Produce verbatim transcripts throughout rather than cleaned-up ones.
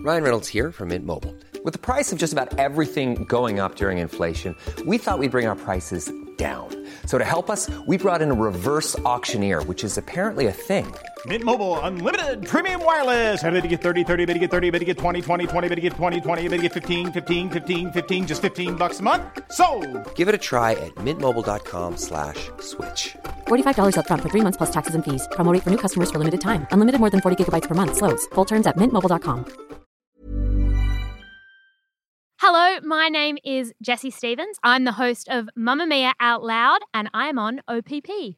Ryan Reynolds here from Mint Mobile. With the price of just about everything going up during inflation, we thought we'd bring our prices down. So to help us, we brought in a reverse auctioneer, which is apparently a thing. Mint Mobile Unlimited Premium Wireless. How to get thirty, thirty, how to get thirty, how to get twenty, twenty, twenty, how to get twenty, twenty, how to get fifteen, fifteen, fifteen, fifteen, just fifteen bucks a month? Sold! Give it a try at mintmobile.com slash switch. forty-five dollars up front for three months plus taxes and fees. Promo rate for new customers for limited time. Unlimited more than forty gigabytes per month. Slows full terms at mint mobile dot com. Hello, my name is Jessie Stevens. I'm the host of Mamma Mia Out Loud, and I'm on O P P.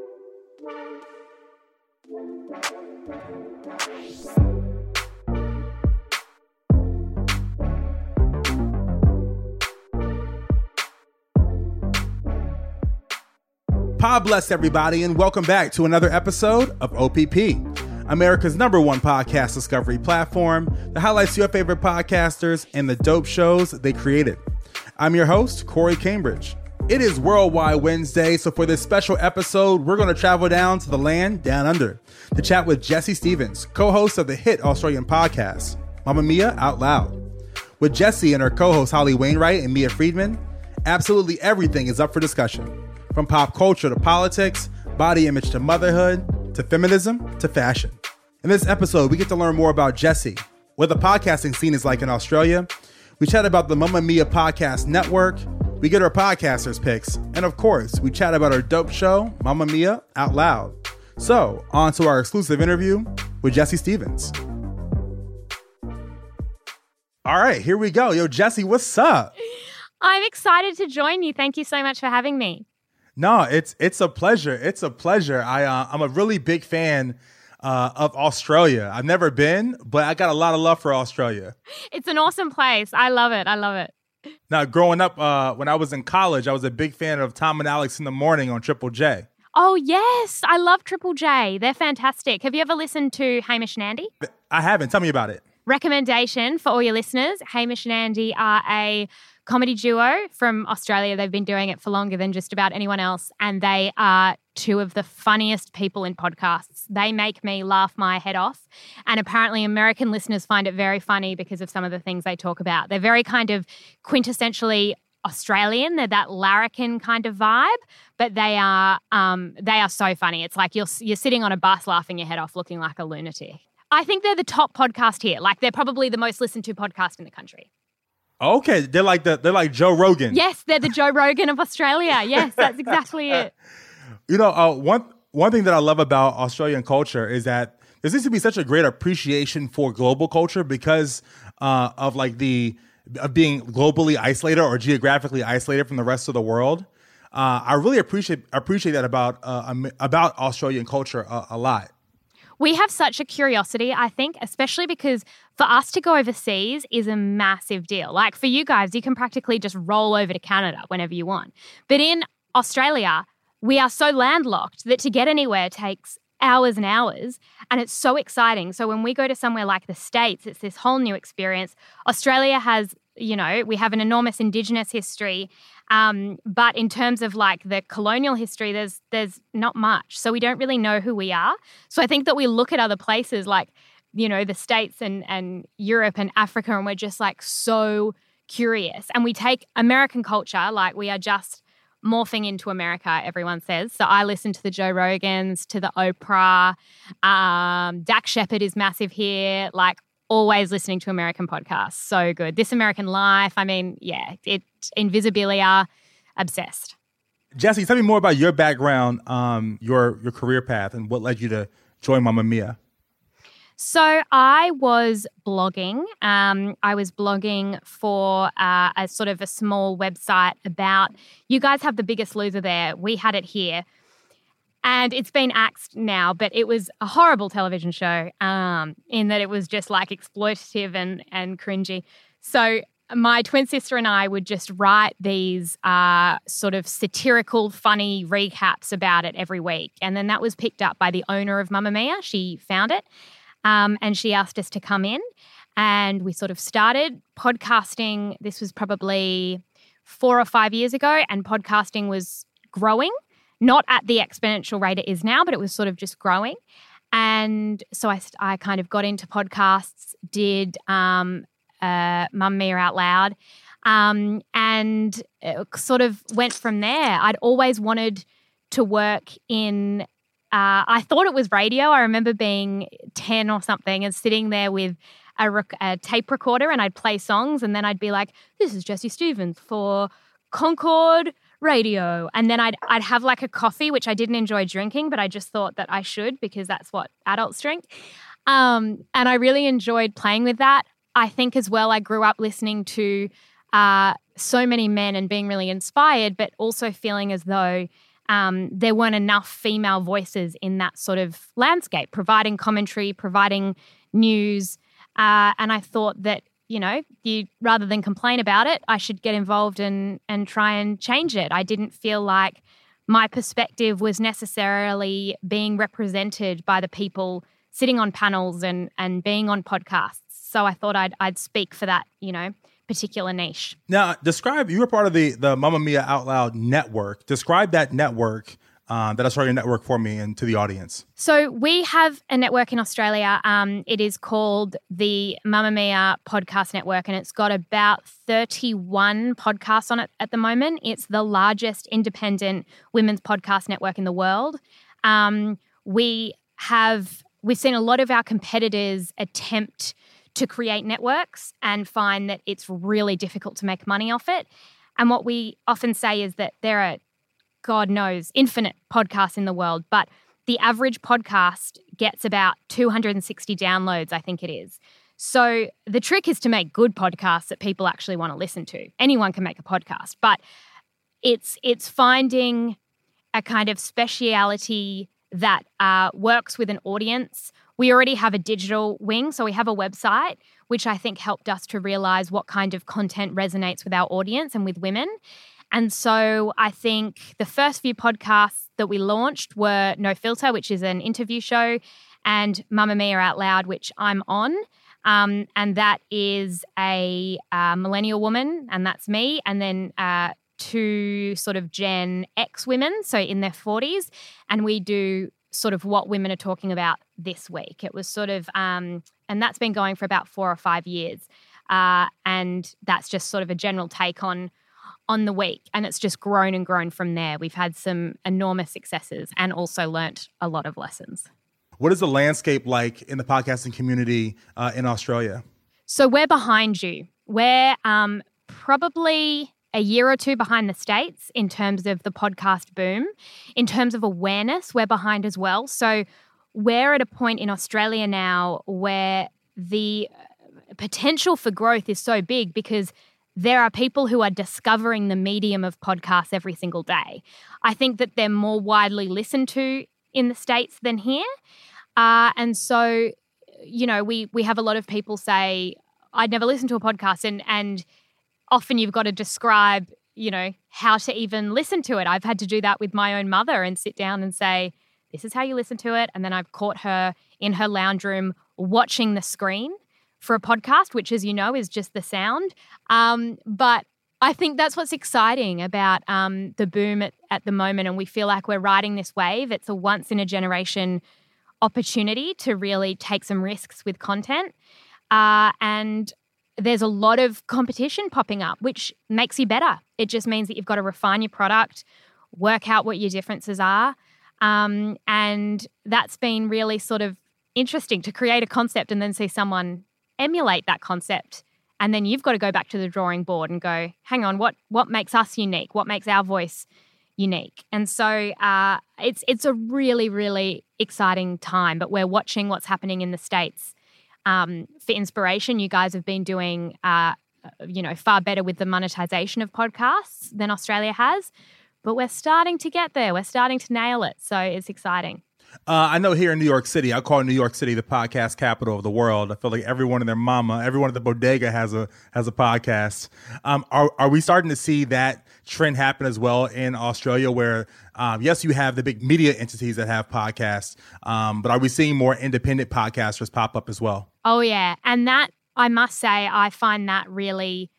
God bless everybody, and welcome back to another episode of O P P, America's number one podcast discovery platform that highlights your favorite podcasters and the dope shows they created. I'm your host, Corey Cambridge. It is Worldwide Wednesday, so for this special episode, we're going to travel down to the land down under to chat with Jessie Stevens, co-host of the hit Australian podcast, Mamma Mia Out Loud. With Jessie and her co-hosts Holly Wainwright and Mia Friedman, absolutely everything is up for discussion. From pop culture to politics, body image to motherhood, to feminism to fashion. In this episode, we get to learn more about Jessie, what the podcasting scene is like in Australia. We chat about the Mamma Mia Podcast Network. We get our podcasters' picks. And of course, we chat about our dope show, Mamma Mia Out Loud. So, on to our exclusive interview with Jessie Stevens. All right, here we go. Yo, Jessie, what's up? I'm excited to join you. Thank you so much for having me. No, it's it's a pleasure. It's a pleasure. I uh, I'm a really big fan uh, of Australia. I've never been, but I got a lot of love for Australia. It's an awesome place. I love it. I love it. Now, growing up, uh, when I was in college, I was a big fan of Tom and Alex in the Morning on Triple J. Oh, yes. I love Triple J. They're fantastic. Have you ever listened to Hamish and Andy? I haven't. Tell me about it. Recommendation for all your listeners. Hamish and Andy are a comedy duo from Australia. They've been doing it for longer than just about anyone else, and they are two of the funniest people in podcasts. They make me laugh my head off, and apparently American listeners find it very funny because of some of the things they talk about. They're very kind of quintessentially Australian. They're that larrikin kind of vibe, but they are um, they are so funny. It's like you're you're sitting on a bus laughing your head off, looking like a lunatic. I think they're the top podcast here. Like, they're probably the most listened to podcast in the country. Okay, they're like the they're like Joe Rogan. Yes, they're the Joe Rogan of Australia. Yes, that's exactly it. You know, uh, one one thing that I love about Australian culture is that there seems to be such a great appreciation for global culture because uh, of like the of being globally isolated or geographically isolated from the rest of the world. Uh, I really appreciate appreciate that about uh, about Australian culture a, a lot. We have such a curiosity, I think, especially because for us to go overseas is a massive deal. Like for you guys, you can practically just roll over to Canada whenever you want. But in Australia, we are so landlocked that to get anywhere takes hours and hours, and it's so exciting. So when we go to somewhere like the States, it's this whole new experience. Australia has, you know, we have an enormous Indigenous history, um, but in terms of like the colonial history, there's there's not much. So we don't really know who we are. So I think that we look at other places like, you know, the States and, and Europe and Africa, and we're just like so curious. And we take American culture, like we are just morphing into America, everyone says. So I listen to the Joe Rogans, to the Oprah. Um, Dax Shepard is massive here. Like always listening to American podcasts. So good. This American Life. I mean, yeah, it Invisibilia, obsessed. Jessie, tell me more about your background, um, your your career path, and what led you to join Mamma Mia. So I was blogging. Um, I was blogging for uh, a sort of a small website about, you guys have The Biggest Loser there. We had it here. And it's been axed now, but it was a horrible television show um, in that it was just like exploitative and, and cringy. So my twin sister and I would just write these uh, sort of satirical, funny recaps about it every week. And then that was picked up by the owner of Mamma Mia. She found it. Um, and she asked us to come in, and we sort of started podcasting. This was probably four or five years ago, and podcasting was growing, not at the exponential rate it is now, but it was sort of just growing. And so I, I kind of got into podcasts, did um, uh, Mamma Mia Out Loud, um, and it sort of went from there. I'd always wanted to work in, uh, I thought it was radio. I remember being ten or something and sitting there with a, rec- a tape recorder, and I'd play songs, and then I'd be like, this is Jessie Stevens for Concord Radio. And then I'd I'd have like a coffee, which I didn't enjoy drinking, but I just thought that I should because that's what adults drink. Um, and I really enjoyed playing with that. I think as well, I grew up listening to uh, so many men and being really inspired, but also feeling as though um, there weren't enough female voices in that sort of landscape, providing commentary, providing news. Uh, and I thought that, you know, you rather than complain about it, I should get involved and and try and change it. I didn't feel like my perspective was necessarily being represented by the people sitting on panels and and being on podcasts. So I thought I'd I'd speak for that, you know, particular niche. Now, describe, you were part of the the Mamma Mia Out Loud network. Describe that network, um, that Australian network for me and to the audience. So we have a network in Australia. Um, it is called the Mamma Mia Podcast Network, and it's got about thirty-one podcasts on it at the moment. It's the largest independent women's podcast network in the world. Um, we have, we've seen a lot of our competitors attempt to create networks and find that it's really difficult to make money off it. And what we often say is that there are, God knows, infinite podcasts in the world, but the average podcast gets about two hundred sixty downloads, I think it is. So the trick is to make good podcasts that people actually want to listen to. Anyone can make a podcast, but it's it's finding a kind of speciality that uh, works with an audience. We already have a digital wing, so we have a website, which I think helped us to realize what kind of content resonates with our audience and with women. And so I think the first few podcasts that we launched were No Filter, which is an interview show, and Mamma Mia Out Loud, which I'm on. Um, and that is a uh, millennial woman, and that's me. And then uh, two sort of Gen X women, so in their forties. And we do sort of what women are talking about this week. It was sort of, um, and that's been going for about four or five years. Uh, and that's just sort of a general take on on the week. And it's just grown and grown from there. We've had some enormous successes and also learnt a lot of lessons. What is the landscape like in the podcasting community uh, in Australia? So we're behind you. We're um, probably a year or two behind the States in terms of the podcast boom. In terms of awareness, we're behind as well. So we're at a point in Australia now where the potential for growth is so big because there are people who are discovering the medium of podcasts every single day. I think that they're more widely listened to in the States than here. Uh, and so, you know, we we have a lot of people say, I'd never listened to a podcast. And, and often you've got to describe, you know, how to even listen to it. I've had to do that with my own mother and sit down and say, this is how you listen to it. And then I've caught her in her lounge room watching the screen for a podcast, which, as you know, is just the sound. Um, but I think that's what's exciting about um, the boom at, at the moment. And we feel like we're riding this wave. It's a once-in-a-generation opportunity to really take some risks with content. Uh, and there's a lot of competition popping up, which makes you better. It just means that you've got to refine your product, work out what your differences are. Um, and that's been really sort of interesting to create a concept and then see someone emulate that concept. And then you've got to go back to the drawing board and go, hang on, what what makes us unique? What makes our voice unique? And so uh, it's it's a really, really exciting time. But we're watching what's happening in the States. Um, for inspiration, you guys have been doing, uh, you know, far better with the monetization of podcasts than Australia has. But we're starting to get there. We're starting to nail it. So it's exciting. Uh, I know here in New York City, I call New York City the podcast capital of the world. I feel like everyone and their mama, everyone at the bodega has a has a podcast. Um, are are we starting to see that trend happen as well in Australia where, um, yes, you have the big media entities that have podcasts, um, but are we seeing more independent podcasters pop up as well? Oh, yeah. And that, I must say, I find that really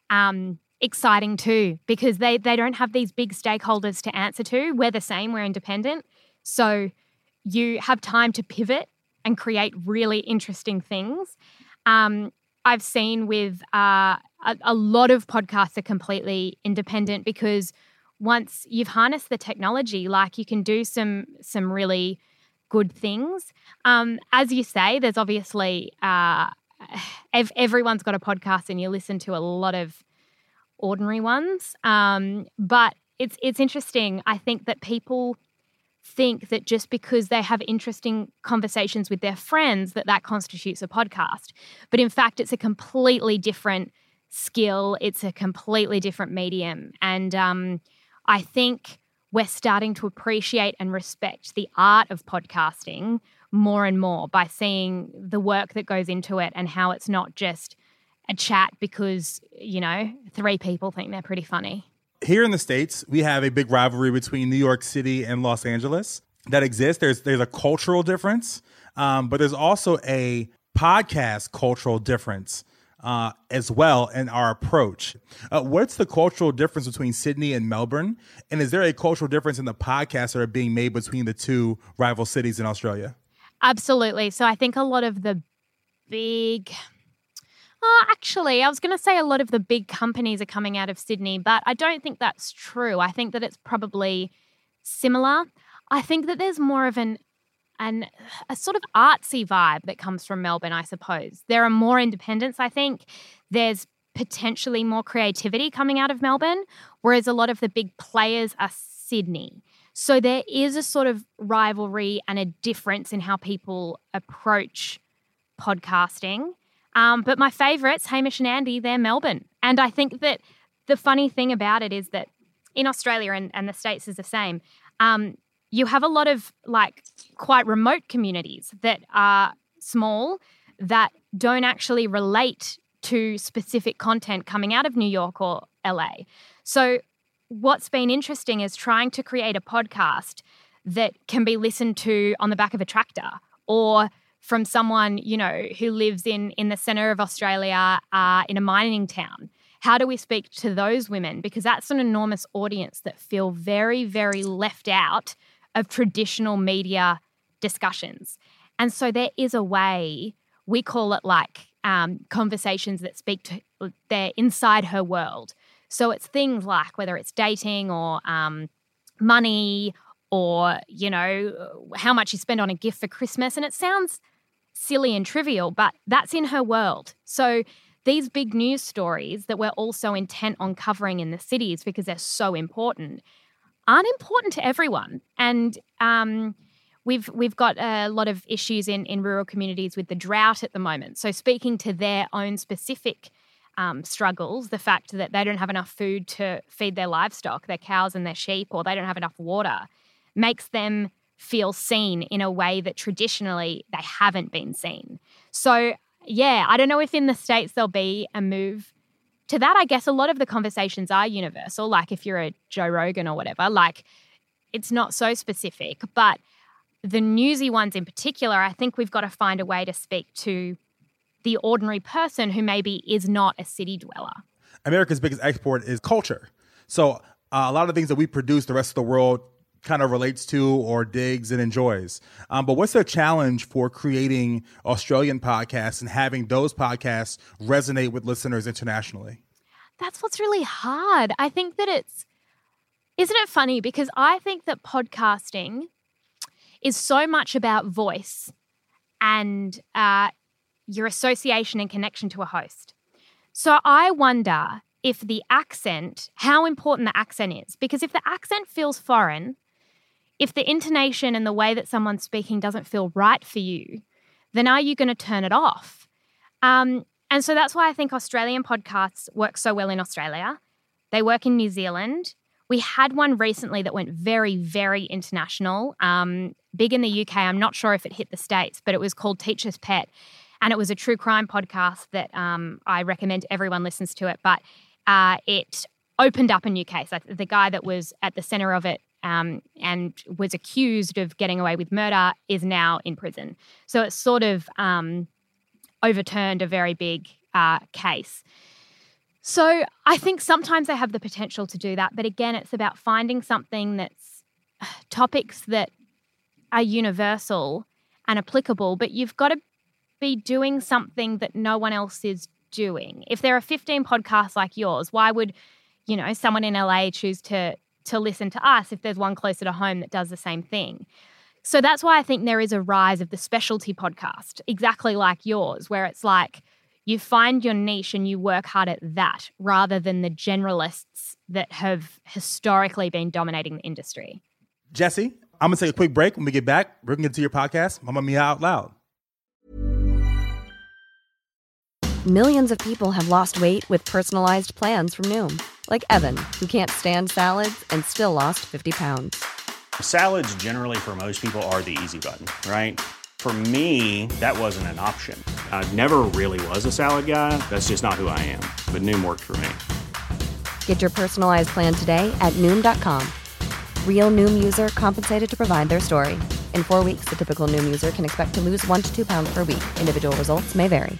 um, exciting too because they, they don't have these big stakeholders to answer to. We're the same. We're independent. So you have time to pivot and create really interesting things. Um, I've seen with uh, a, a lot of podcasts are completely independent because once you've harnessed the technology, like you can do some some really good things. Um, as you say, there's obviously uh, ev- everyone's got a podcast, and you listen to a lot of ordinary ones. Um, but it's it's interesting. I think that people think that just because they have interesting conversations with their friends, that that constitutes a podcast. But in fact, it's a completely different skill. It's a completely different medium. And um, I think we're starting to appreciate and respect the art of podcasting more and more by seeing the work that goes into it and how it's not just a chat because, you know, three people think they're pretty funny. Here in the States, we have a big rivalry between New York City and Los Angeles that exists. There's there's a cultural difference, um, but there's also a podcast cultural difference uh, as well in our approach. Uh, what's the cultural difference between Sydney and Melbourne? And is there a cultural difference in the podcasts that are being made between the two rival cities in Australia? Absolutely. So I think a lot of the big... Oh, actually, I was going to say a lot of the big companies are coming out of Sydney, but I don't think that's true. I think that it's probably similar. I think that there's more of an an a sort of artsy vibe that comes from Melbourne, I suppose. There are more independents, I think. There's potentially more creativity coming out of Melbourne, whereas a lot of the big players are Sydney. So there is a sort of rivalry and a difference in how people approach podcasting. Um, but my favourites, Hamish and Andy, they're Melbourne. And I think that the funny thing about it is that in Australia and, and the States is the same, um, you have a lot of like quite remote communities that are small that don't actually relate to specific content coming out of New York or L A. So what's been interesting is trying to create a podcast that can be listened to on the back of a tractor or from someone, you know, who lives in, in the centre of Australia uh, in a mining town. How do we speak to those women? Because that's an enormous audience that feel very, very left out of traditional media discussions. And so there is a way, we call it like um, conversations that speak to their inside her world. So it's things like whether it's dating or um, money or, you know, how much you spend on a gift for Christmas. And it sounds silly and trivial, but that's in her world. So these big news stories that we're also intent on covering in the cities because they're so important aren't important to everyone. And um, we've we've got a lot of issues in, in rural communities with the drought at the moment. So speaking to their own specific um, struggles, the fact that they don't have enough food to feed their livestock, their cows and their sheep, or they don't have enough water, makes them feel seen in a way that traditionally they haven't been seen. So, yeah, I don't know if in the States there'll be a move to that. I guess a lot of the conversations are universal, like if you're a Joe Rogan or whatever, like it's not so specific. But the newsy ones in particular, I think we've got to find a way to speak to the ordinary person who maybe is not a city dweller. America's biggest export is culture. So uh, a lot of things that we produce, the rest of the world kind of relates to or digs and enjoys. Um, but what's the challenge for creating Australian podcasts and having those podcasts resonate with listeners internationally? That's what's really hard. I think that it's, isn't it funny? Because I think that podcasting is so much about voice and uh, your association and connection to a host. So I wonder if the accent, how important the accent is. Because if the accent feels foreign, if the intonation and the way that someone's speaking doesn't feel right for you, then are you going to turn it off? Um, and so that's why I think Australian podcasts work so well in Australia. They work in New Zealand. We had one recently that went very, very international, um, big in the U K. I'm not sure if it hit the States, but it was called Teacher's Pet. And it was a true crime podcast that um, I recommend everyone listens to it. But uh, it opened up a new case. Like the guy that was at the centre of it Um, and was accused of getting away with murder is now in prison. So it's sort of um, overturned a very big uh, case. So I think sometimes they have the potential to do that. But again, it's about finding something that's topics that are universal and applicable, but you've got to be doing something that no one else is doing. If there are fifteen podcasts like yours, why would, you know, someone in L A choose to to listen to us if there's one closer to home that does the same thing? So that's why I think there is a rise of the specialty podcast, exactly like yours, where it's like you find your niche and you work hard at that rather than the generalists that have historically been dominating the industry. Jesse, I'm going to take a quick break. When we get back, we're going to get to your podcast, Mamma Mia Out Loud. Millions of people have lost weight with personalized plans from Noom. Like Evan, who can't stand salads and still lost fifty pounds. Salads generally for most people are the easy button, right? For me, that wasn't an option. I never really was a salad guy. That's just not who I am. But Noom worked for me. Get your personalized plan today at Noom dot com. Real Noom user compensated to provide their story. In four weeks, the typical Noom user can expect to lose one to two pounds per week. Individual results may vary.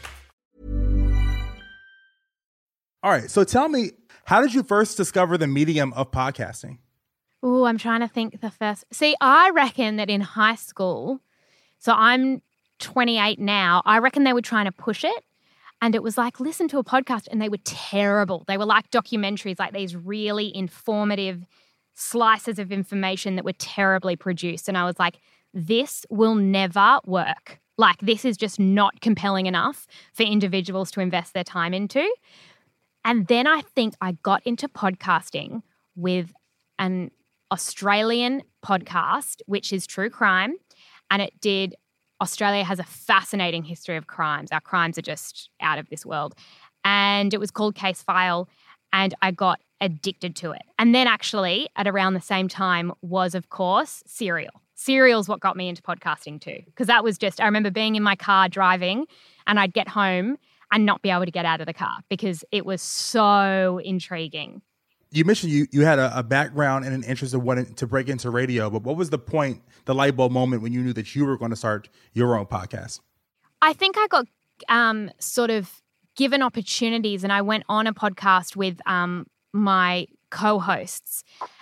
All right, so tell me, how did you first discover the medium of podcasting? Oh, I'm trying to think the first. See, I reckon that in high school, so I'm twenty-eight now, I reckon they were trying to push it. And it was like, listen to a podcast, and they were terrible. They were like documentaries, like these really informative slices of information that were terribly produced. And I was like, this will never work. Like, this is just not compelling enough for individuals to invest their time into. And then I think I got into podcasting with an Australian podcast, which is true crime. And it did, Australia has a fascinating history of crimes. Our crimes are just out of this world. And it was called Case File. And I got addicted to it. And then actually at around the same time was, of course, Serial. Serial's what got me into podcasting too. Because that was just, I remember being in my car driving and I'd get home and not be able to get out of the car because it was so intriguing. You mentioned you you had a, a background and an interest in wanting to break into radio, but what was the point, the light bulb moment when you knew that you were going to start your own podcast? I think I got um, sort of given opportunities, and I went on a podcast with um, my co-hosts,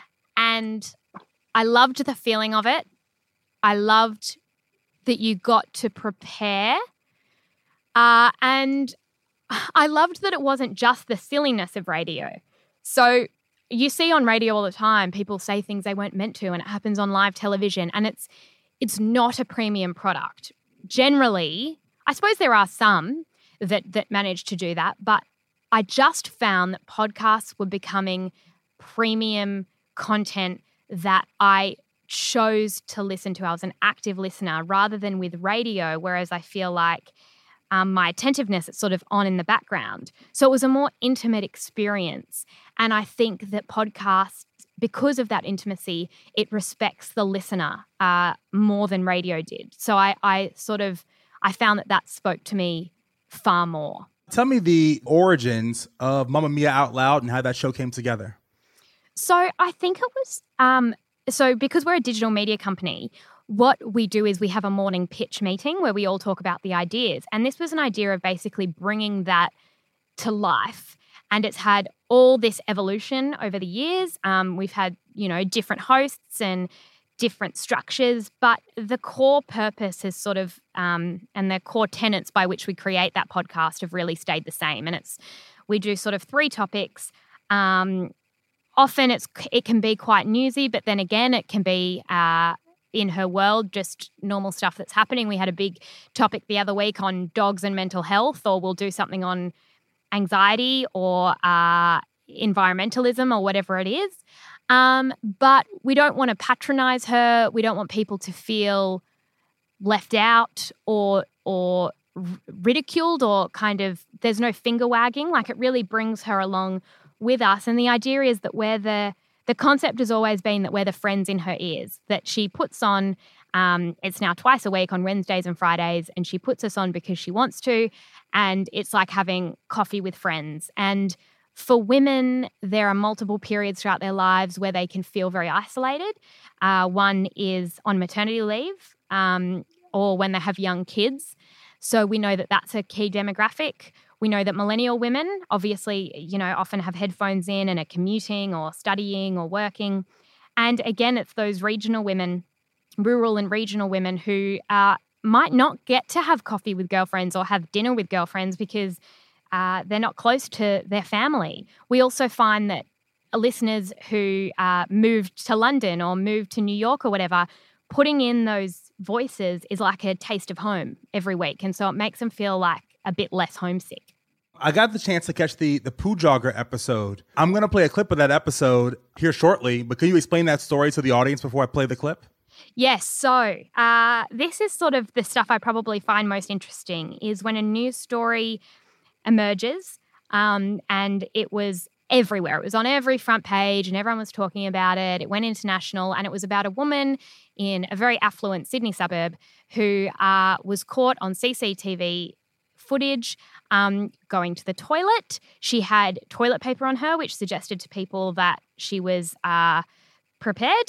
and I loved the feeling of it. I loved that you got to prepare. Uh, and I loved that it wasn't just the silliness of radio. So you see on radio all the time, people say things they weren't meant to, and it happens on live television, and it's it's not a premium product. Generally, I suppose there are some that that manage to do that, but I just found that podcasts were becoming premium content that I chose to listen to. I was an active listener rather than with radio, whereas I feel like Um, my attentiveness, it's sort of on in the background. So it was a more intimate experience. And I think that podcasts, because of that intimacy, it respects the listener uh, more than radio did. So I, I sort of, I found that that spoke to me far more. Tell me the origins of Mamma Mia Out Loud and how that show came together. So I think it was, um, so because we're a digital media company, what we do is we have a morning pitch meeting where we all talk about the ideas. And this was an idea of basically bringing that to life. And it's had all this evolution over the years. Um, we've had, you know, different hosts and different structures, but the core purpose has sort of, um, and the core tenets by which we create that podcast have really stayed the same. And it's, we do sort of three topics. Um, often it's, it can be quite newsy, but then again, it can be, uh, in her world, just normal stuff that's happening. We had a big topic the other week on dogs and mental health, or we'll do something on anxiety or uh, environmentalism or whatever it is. Um, but we don't want to patronize her. We don't want people to feel left out or or ridiculed or kind of, there's no finger wagging. Like, it really brings her along with us. And the idea is that we're the The concept has always been that we're the friends in her ears, that she puts on, um, it's now twice a week on Wednesdays and Fridays, and she puts us on because she wants to, and it's like having coffee with friends. And for women, there are multiple periods throughout their lives where they can feel very isolated. Uh, one is on maternity leave um, or when they have young kids. So we know that that's a key demographic. We know that millennial women, obviously, you know, often have headphones in and are commuting or studying or working. And again, it's those regional women rural and regional women who uh, might not get to have coffee with girlfriends or have dinner with girlfriends because uh, they're not close to their family. We also find that listeners who uh, moved to London or moved to New York or whatever, putting in those voices is like a taste of home every week. And so it makes them feel like a bit less homesick. I got the chance to catch the the Poo Jogger episode. I'm going to play a clip of that episode here shortly, but can you explain that story to the audience before I play the clip? Yes. So uh, this is sort of the stuff I probably find most interesting is when a news story emerges um, and it was everywhere. It was on every front page and everyone was talking about it. It went international and it was about a woman in a very affluent Sydney suburb who uh, was caught on C C T V footage um, going to the toilet. She had toilet paper on her, which suggested to people that she was uh, prepared.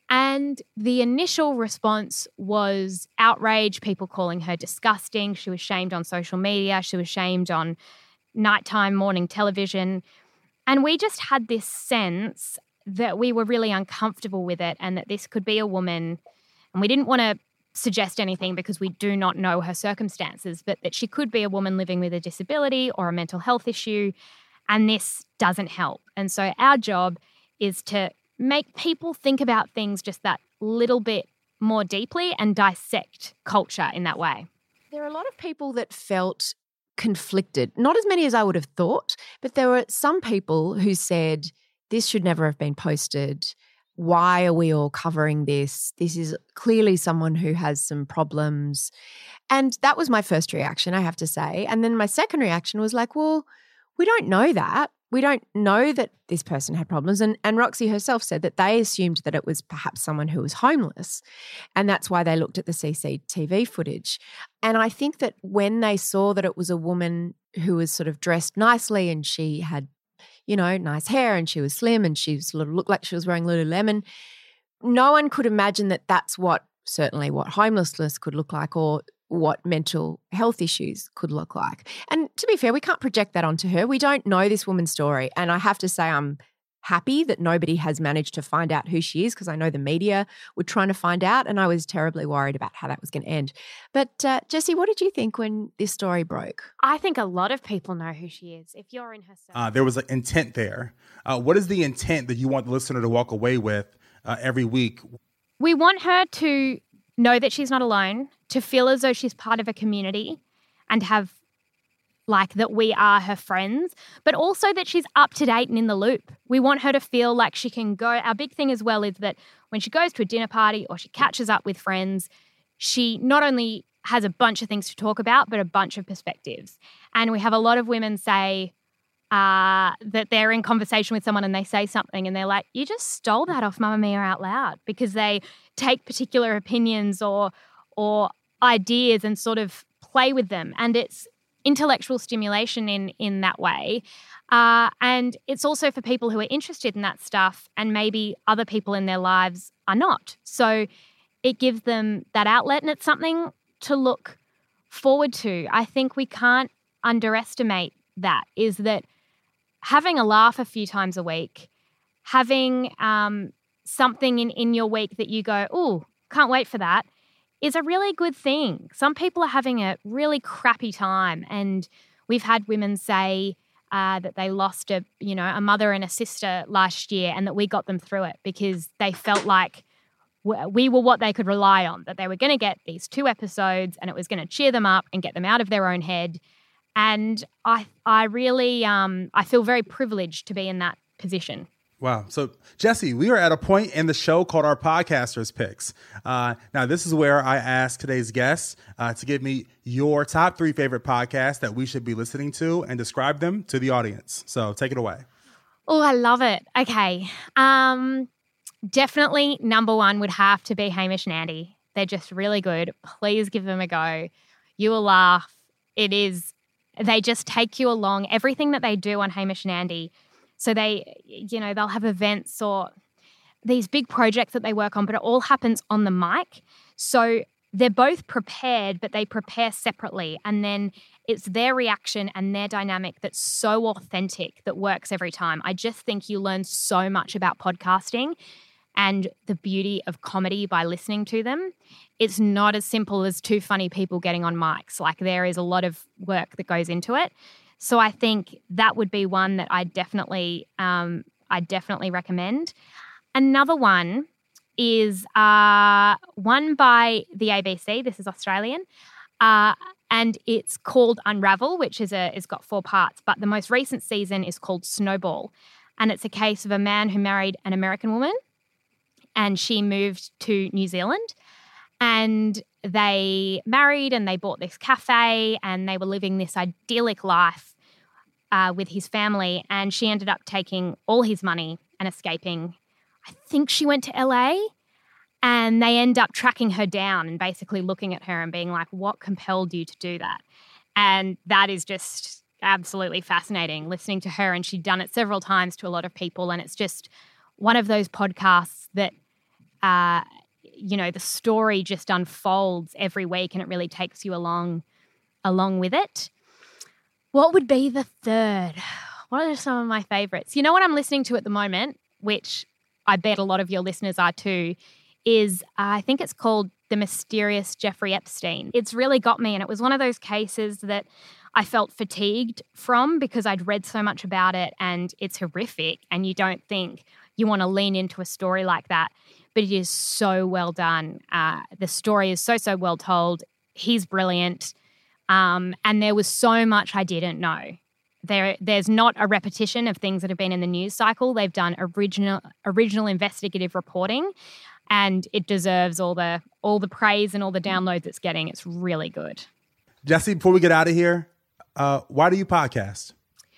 And the initial response was outrage, people calling her disgusting. She was shamed on social media. She was shamed on nighttime morning television. And we just had this sense that we were really uncomfortable with it and that this could be a woman. And we didn't want to suggest anything because we do not know her circumstances, but that she could be a woman living with a disability or a mental health issue, and this doesn't help. And so our job is to make people think about things just that little bit more deeply and dissect culture in that way. There are a lot of people that felt conflicted, not as many as I would have thought, but there were some people who said, this should never have been posted. Why are we all covering this? This is clearly someone who has some problems. And that was my first reaction, I have to say. And then my second reaction was like, well, we don't know that. We don't know that this person had problems. And, and Roxy herself said that they assumed that it was perhaps someone who was homeless. And that's why they looked at the C C T V footage. And I think that when they saw that it was a woman who was sort of dressed nicely and she had, you know, nice hair and she was slim and she sort of looked like she was wearing Lululemon, no one could imagine that that's what, certainly what homelessness could look like or what mental health issues could look like. And to be fair, we can't project that onto her. We don't know this woman's story. And I have to say I'm happy that nobody has managed to find out who she is because I know the media were trying to find out and I was terribly worried about how that was going to end. But uh, Jessie, what did you think when this story broke? I think a lot of people know who she is. If you're in her circle. Uh, there was an intent there. Uh, what is the intent that you want the listener to walk away with uh, every week? We want her to know that she's not alone, to feel as though she's part of a community and have like that we are her friends, but also that she's up to date and in the loop. We want her to feel like she can go. Our big thing as well is that when she goes to a dinner party or she catches up with friends, she not only has a bunch of things to talk about, but a bunch of perspectives. And we have a lot of women say uh, that they're in conversation with someone and they say something and they're like, you just stole that off Mamma Mia out loud, because they take particular opinions or or ideas and sort of play with them. And it's intellectual stimulation in in that way. Uh, and it's also for people who are interested in that stuff and maybe other people in their lives are not. So it gives them that outlet and it's something to look forward to. I think we can't underestimate that, is that having a laugh a few times a week, having um, something in, in your week that you go, ooh, can't wait for that, is a really good thing. Some people are having a really crappy time, and we've had women say uh, that they lost a, you know, a mother and a sister last year, and that we got them through it because they felt like we were what they could rely on, that they were going to get these two episodes and it was going to cheer them up and get them out of their own head. And I, I really, um, I feel very privileged to be in that position. Wow. So, Jessie, we are at a point in the show called our Podcasters Picks. Uh, now, this is where I ask today's guests uh, to give me your top three favorite podcasts that we should be listening to and describe them to the audience. So, take it away. Oh, I love it. Okay. Um, definitely number one would have to be Hamish and Andy. They're just really good. Please give them a go. You will laugh. It is, they just take you along. Everything that they do on Hamish and Andy. So they, you know, they'll have events or these big projects that they work on, but it all happens on the mic. So they're both prepared, but they prepare separately. And then it's their reaction and their dynamic that's so authentic that works every time. I just think you learn so much about podcasting. and the beauty of comedy by listening to them. It's not as simple as two funny people getting on mics. Like, there is a lot of work that goes into it. So I think that would be one that I definitely, um, I definitely recommend. Another one is uh, one by the A B C. This is Australian. Uh, and it's called Unravel, which is a is got four parts. But the most recent season is called Snowball. And it's a case of a man who married an American woman, and she moved to New Zealand. And they married and they bought this cafe and they were living this idyllic life uh, with his family. And she ended up taking all his money and escaping. I think she went to L A, and they end up tracking her down and basically looking at her and being like, what compelled you to do that? And that is just absolutely fascinating, listening to her. And she'd done it several times to a lot of people. And it's just one of those podcasts that, uh, you know, the story just unfolds every week and it really takes you along, along with it. What would be the third? What are some of my favorites? You know what I'm listening to at the moment, which I bet a lot of your listeners are too, is uh, I think it's called The Mysterious Jeffrey Epstein. It's really got me, and it was one of those cases that I felt fatigued from because I'd read so much about it, and it's horrific, and you don't think you want to lean into a story like that. But it is so well done. Uh, the story is so, so well told. He's brilliant. Um, and there was so much I didn't know. There, there's not a repetition of things that have been in the news cycle. They've done original, original investigative reporting, and it deserves all the all the praise and all the downloads it's getting. It's really good. Jessie, before we get out of here, uh, why do you podcast?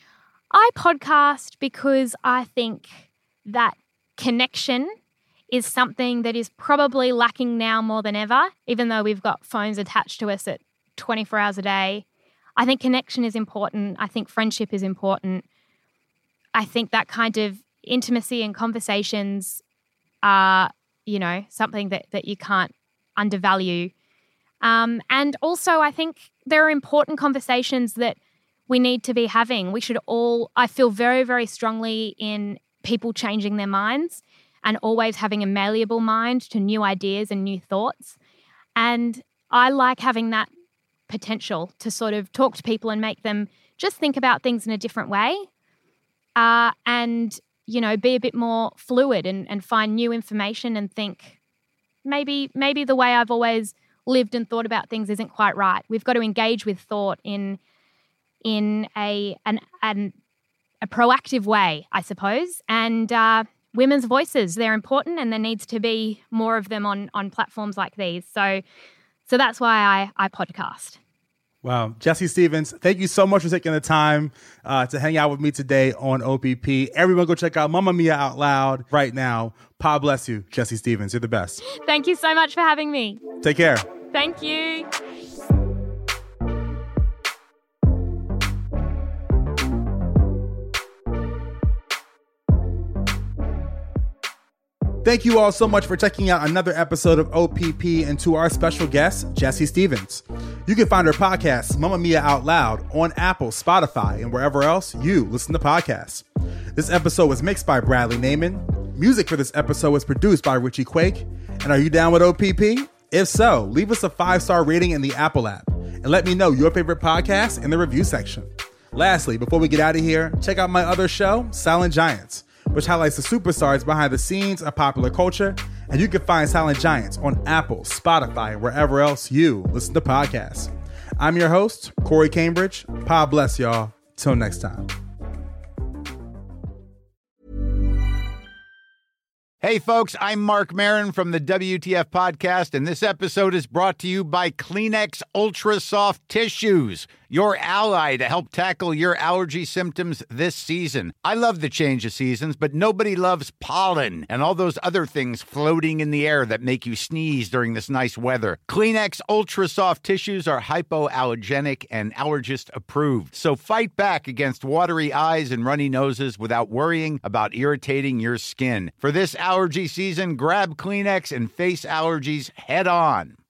I podcast because I think that connection is something that is probably lacking now more than ever, even though we've got phones attached to us at twenty-four hours a day. I think connection is important. I think friendship is important. I think that kind of intimacy and conversations are, you know, something that, that you can't undervalue. Um, and also, I think there are important conversations that we need to be having. We should all, I feel very, very strongly in people changing their minds and always having a malleable mind to new ideas and new thoughts. And I like having that potential to sort of talk to people and make them just think about things in a different way, uh, and, you know, be a bit more fluid and, and find new information and think maybe maybe the way I've always lived and thought about things isn't quite right. We've got to engage with thought in in a an, an a proactive way, I suppose. And uh, women's voices, they're important, and there needs to be more of them on on platforms like these. So so that's why I, I podcast. Wow. Jessie Stevens, thank you so much for taking the time uh, to hang out with me today on O P P. Everyone go check out Mamma Mia Out Loud right now. Pa bless you, Jessie Stevens. You're the best. Thank you so much for having me. Take care. Thank you. Thank you all so much for checking out another episode of O P P, and to our special guest, Jessie Stevens. You can find her podcast, Mamma Mia Out Loud, on Apple, Spotify, and wherever else you listen to podcasts. This episode was mixed by Bradley Naiman. Music for this episode was produced by Richie Quake. And are you down with O P P? If so, leave us a five-star rating in the Apple app and let me know your favorite podcast in the review section. Lastly, before we get out of here, check out my other show, Silent Giants, which highlights the superstars behind the scenes of popular culture. And you can find Silent Giants on Apple, Spotify, and wherever else you listen to podcasts. I'm your host, Corey Cambridge. Pa bless y'all. Till next time. Hey, folks, I'm Mark Maron from the W T F Podcast, and this episode is brought to you by Kleenex Ultra Soft Tissues, your ally to help tackle your allergy symptoms this season. I love the change of seasons, but nobody loves pollen and all those other things floating in the air that make you sneeze during this nice weather. Kleenex Ultra Soft Tissues are hypoallergenic and allergist approved, so fight back against watery eyes and runny noses without worrying about irritating your skin. For this allergy season, grab Kleenex and face allergies head on.